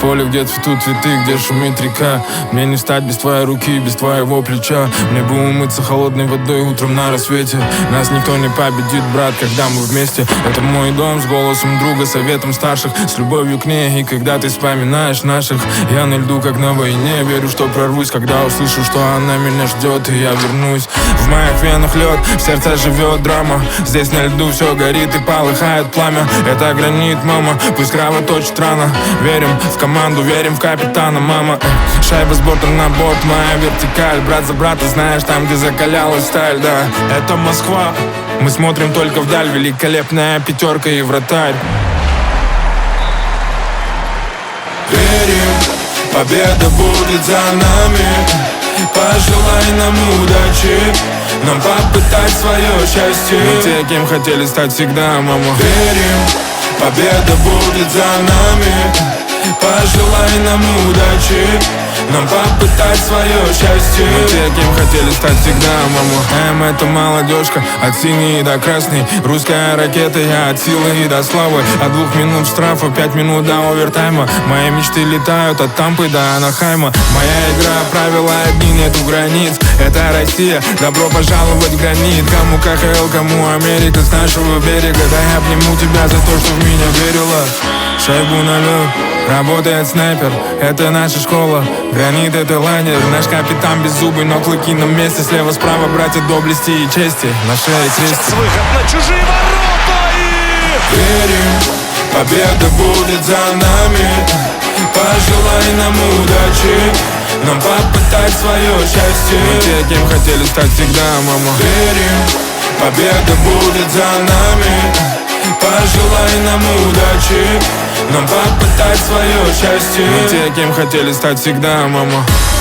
поле, где цветут цветы, где шумит река. Мне не встать без твоей руки, без твоего плеча. Мне бы умыться холодной водой утром на рассвете. Нас никто не победит, брат, когда мы вместе. Это мой дом с голосом друга, советом старших, с любовью к ней. И когда ты вспоминаешь наших, я на льду, как на войне. Верю, что прорвусь, когда услышу, что она меня ждет, и я вернусь. В моих венах лед, в сердце живет драма. Здесь на льду все горит и полыхает пламя. Это гранит, мама, пусть кровоточит рано. Верим в команду, верим в капитана, мама. Шайба с борта на борт, моя вертикаль. Брат за брата, знаешь, там, где закалялась сталь, да. Это Москва, мы смотрим только вдаль. Великолепная пятерка и вратарь. Верим, победа будет за нами. Пожелай нам удачи, нам попытать свое счастье. Мы те, кем хотели стать всегда, мама. Верим, победа будет за нами. Пожелай нам удачи, нам попытать свое счастье. Мы те, кем хотели стать всегда, мама. Это молодежка, от синей до красной. Русская ракета, я от силы и до славы. От 2 минут штрафа, 5 минут до овертайма. Мои мечты летают от Тампы до Анахайма. Моя игра, правила одни, нету границ. Это Россия, добро пожаловать в гранит. Кому КХЛ, кому Америка, с нашего берега. Да я обниму тебя за то, что в меня верила. Шайбу на лед, работает снайпер, это наша школа. Гранит — это лайнер, наш капитан беззубый, но клыки на месте. Слева-справа братья доблести и чести, на шее крестик. Сейчас выход на чужие ворота и... Верим, победа будет за нами. Пожелай нам удачи, нам попытать свое счастье. Мы те, кем хотели стать всегда, мама. Верим, победа будет за нами. Пожелай нам удачи, нам попытать свое счастье. Мы те, кем хотели стать всегда, мама.